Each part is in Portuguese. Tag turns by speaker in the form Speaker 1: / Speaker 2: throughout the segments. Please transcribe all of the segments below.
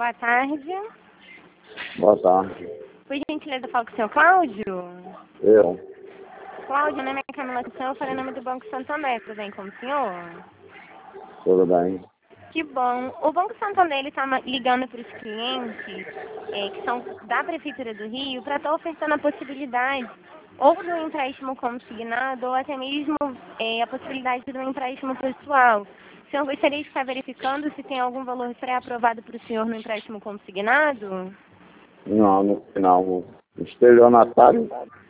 Speaker 1: Boa tarde.
Speaker 2: Boa tarde.
Speaker 1: Por gentileza, falo com o senhor Cláudio?
Speaker 2: Eu.
Speaker 1: Cláudio, meu nome é Camila Assunção, eu falei em nome do Banco Santander, tudo bem com o senhor?
Speaker 2: Tudo bem?
Speaker 1: Que bom. O Banco Santander ele está ligando para os clientes que são da Prefeitura do Rio para estar ofertando a possibilidade ou do empréstimo consignado ou até mesmo a possibilidade do empréstimo pessoal. O senhor gostaria de estar verificando se tem algum valor pré-aprovado para o senhor no empréstimo consignado?
Speaker 2: Não, no final, o estelionatário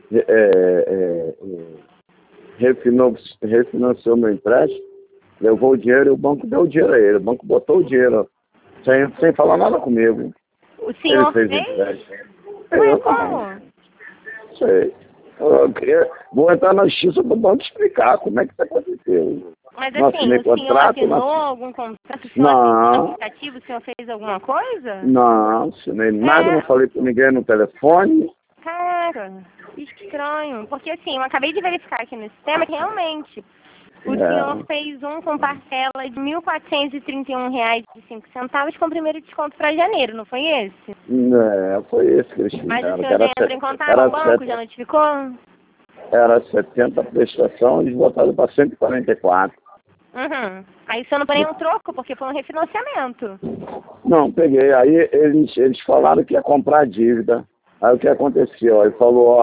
Speaker 2: refinanciou meu empréstimo, levou o dinheiro e o banco deu o dinheiro a ele. O banco botou o dinheiro sem falar nada comigo.
Speaker 1: O senhor
Speaker 2: ele
Speaker 1: fez?
Speaker 2: empréstimo.
Speaker 1: Ué, como?
Speaker 2: Sei. Vou entrar na justiça do banco explicar como é que está acontecendo.
Speaker 1: Mas
Speaker 2: Não
Speaker 1: assim,
Speaker 2: assinei
Speaker 1: o senhor
Speaker 2: contrato,
Speaker 1: assinou algum contrato? O senhor
Speaker 2: Não.
Speaker 1: assinou no aplicativo? O senhor fez alguma coisa?
Speaker 2: Não assinei nada, não falei com ninguém no telefone.
Speaker 1: Cara, que estranho. Porque assim, eu acabei de verificar aqui no sistema que realmente o senhor fez um com parcela de R$ 1.431,05 com o primeiro desconto para janeiro, não foi esse?
Speaker 2: Foi esse que eles fizeram.
Speaker 1: Mas o senhor já entrou em contato com o banco? Já notificou?
Speaker 2: Era 70 prestação, eles botaram para 144.
Speaker 1: Uhum. Aí o senhor não pôs nenhum troco, porque foi um refinanciamento.
Speaker 2: Não, peguei. Aí eles falaram que ia comprar a dívida. Aí o que aconteceu? Ele falou,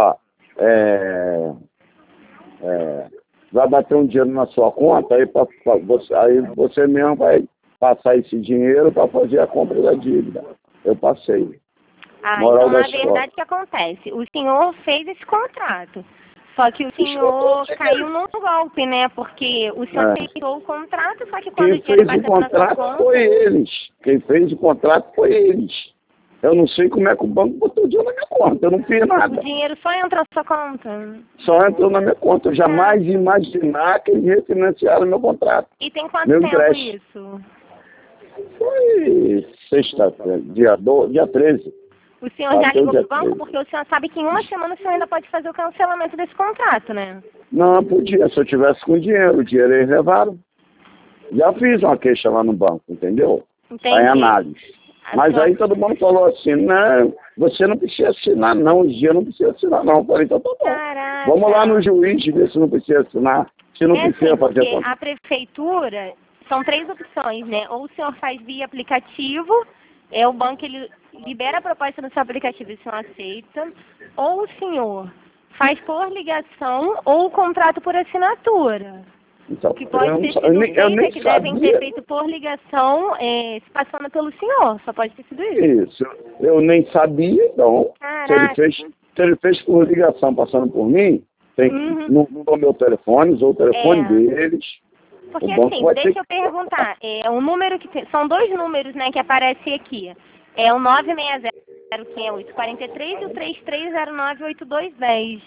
Speaker 2: vai bater um dinheiro na sua conta, aí você mesmo vai passar esse dinheiro para fazer a compra da dívida. Eu passei.
Speaker 1: Então na verdade o que acontece? O senhor fez esse contrato. Só que o senhor caiu num golpe, né? Porque o senhor fechou o contrato, só que quando o dinheiro bateu na sua conta...
Speaker 2: foi eles. Quem fez o contrato foi eles. Eu não sei como é que o banco botou o dinheiro na minha conta. Eu não fiz nada.
Speaker 1: O dinheiro só entrou na sua conta?
Speaker 2: Só entrou na minha conta. Eu jamais ia imaginar que eles refinanciaram meu contrato.
Speaker 1: E tem quanto tempo isso?
Speaker 2: Foi sexta-feira, dia 13.
Speaker 1: O senhor já ligou pro banco? Porque o senhor sabe que em uma semana o senhor ainda pode fazer o cancelamento desse contrato, né?
Speaker 2: Não, podia. Se eu tivesse com dinheiro, o dinheiro eles levaram. Já fiz uma queixa lá no banco, entendeu?
Speaker 1: Entendi.
Speaker 2: Aí análise. Mas aí todo mundo falou assim, não, você não precisa assinar não, o dinheiro não precisa assinar não. Eu falei, então tá bom.
Speaker 1: Caraca.
Speaker 2: Vamos lá no juiz ver se não precisa assinar, se não precisa fazer...
Speaker 1: Porque a prefeitura, são 3 opções, né? Ou o senhor faz via aplicativo, o banco ele libera a proposta no seu aplicativo e o senhor aceita, ou o senhor faz por ligação ou o contrato por assinatura.
Speaker 2: Então,
Speaker 1: que pode ter sido feito, que devem ter feito por ligação, se passando pelo senhor, só pode ter sido isso.
Speaker 2: Isso, eu nem sabia, então, se ele fez por ligação passando por mim, tem no meu telefone, usou o telefone deles.
Speaker 1: Porque assim, deixa eu perguntar, o número são 2 números, né, que aparecem aqui. É o 960, que é 843, e o 33098210.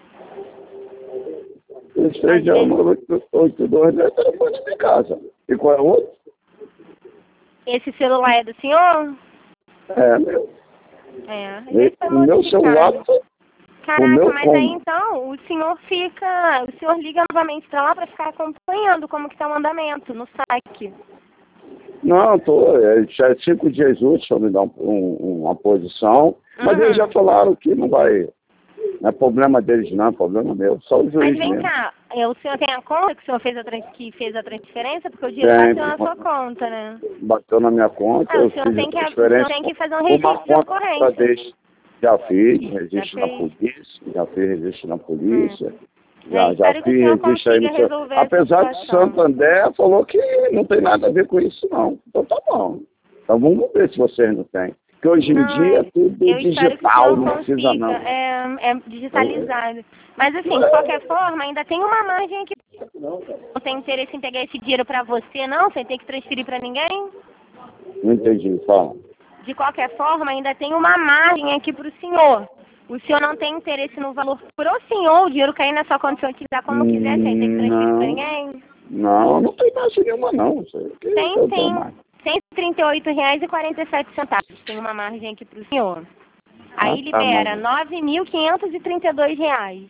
Speaker 2: 330982 é o telefone da minha casa. E qual é o outro?
Speaker 1: Esse celular é do senhor?
Speaker 2: É, meu.
Speaker 1: O
Speaker 2: meu celular...
Speaker 1: Caraca, mas aí então o senhor liga novamente para lá para ficar acompanhando como que tá o andamento no saque.
Speaker 2: Não, já é 5 dias úteis para me dar uma posição, mas eles já falaram que não vai, não é problema deles não, é problema meu, só o juiz.
Speaker 1: Mas vem cá, o senhor tem a conta que o senhor fez a transferência, porque o dinheiro bateu na sua conta, né?
Speaker 2: Bateu na minha conta,
Speaker 1: o senhor tem que fazer um registro de ocorrência.
Speaker 2: Já fiz registro na polícia, já fiz registro aí no seu... Apesar de Santander, falou que não tem nada a ver com isso não. Então tá bom. Então vamos ver se vocês não têm. Porque hoje em dia é tudo digital, não precisa não.
Speaker 1: É digitalizado. Mas assim, de qualquer forma, ainda tem uma margem aqui. Não tem interesse em pegar esse dinheiro pra você, não? Sem ter que transferir pra ninguém?
Speaker 2: Não entendi, fala.
Speaker 1: De qualquer forma, ainda tem uma margem aqui para o senhor. O senhor não tem interesse no valor para o senhor, o dinheiro cair na sua conta, se o senhor quiser como quiser, sem ter que transferir para ninguém?
Speaker 2: Não tem margem nenhuma, não.
Speaker 1: Tem R$ 138,47. Tem uma margem aqui para o senhor. Aí libera R$ 9.532.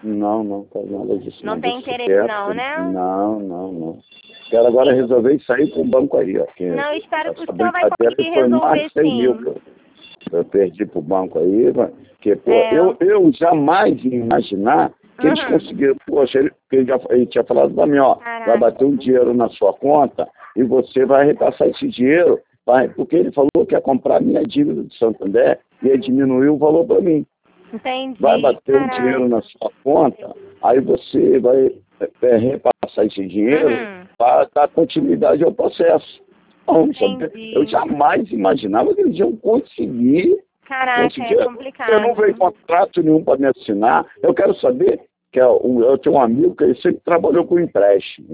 Speaker 2: Não faz nada disso.
Speaker 1: Não tem interesse não, né?
Speaker 2: Não. Quero agora resolver e sair pro banco aí, ó.
Speaker 1: Não, eu espero que o senhor vai conseguir resolver sim.
Speaker 2: Eu perdi pro banco aí, porque, pô, eu jamais ia imaginar que eles conseguiram, poxa, ele tinha falado pra mim, ó, vai bater um dinheiro na sua conta e você vai repassar esse dinheiro, porque ele falou que ia comprar minha dívida do Santander e ia diminuir o valor para mim.
Speaker 1: Entendi.
Speaker 2: Vai bater um dinheiro na sua conta, aí você vai repassar esse dinheiro para dar continuidade ao processo. Não, eu jamais imaginava que eles iam conseguir.
Speaker 1: Caraca, é complicado.
Speaker 2: Eu não vejo contrato nenhum para me assinar. Eu quero saber que eu tenho um amigo que ele sempre trabalhou com empréstimo.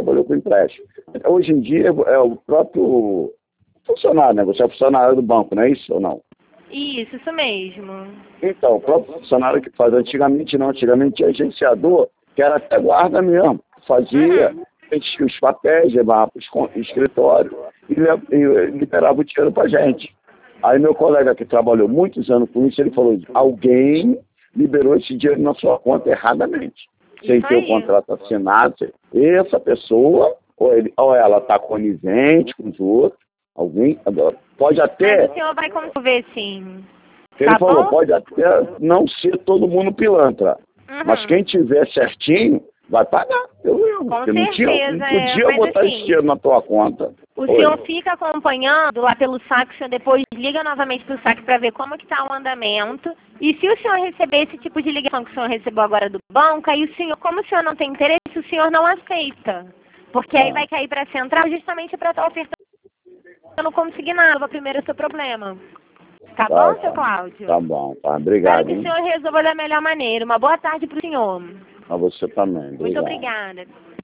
Speaker 2: Hoje em dia é o próprio funcionário, né? Você é funcionário do banco, não é isso ou não?
Speaker 1: Isso mesmo.
Speaker 2: Então, o próprio funcionário que faz. Antigamente tinha agenciador, que era até guarda mesmo. Fazia os papéis, levava para o escritório e liberava o dinheiro para a gente. Aí meu colega que trabalhou muitos anos com isso, ele falou, alguém liberou esse dinheiro na sua conta erradamente. Sem ter o contrato assinado. Essa pessoa, ou ela está conivente com os outros, alguém, pode até...
Speaker 1: Mas o senhor vai ver sim.
Speaker 2: Ele falou, pode até não ser todo mundo pilantra, mas quem tiver certinho, vai pagar.
Speaker 1: Com certeza.
Speaker 2: Não podia botar esse dinheiro na tua conta.
Speaker 1: O senhor fica acompanhando lá pelo saque, o senhor depois liga novamente para o saque para ver como que está o andamento. E se o senhor receber esse tipo de ligação que o senhor recebeu agora do banco, aí o senhor, como o senhor não tem interesse, o senhor não aceita. Porque aí vai cair para a central justamente para estar ofertando não consignado, primeiro o seu problema. Tá bom, seu Cláudio?
Speaker 2: Tá bom, tá. Obrigado.
Speaker 1: Espero que o senhor resolva da melhor maneira. Uma boa tarde para o senhor.
Speaker 2: A você também. Obrigado.
Speaker 1: Muito obrigada.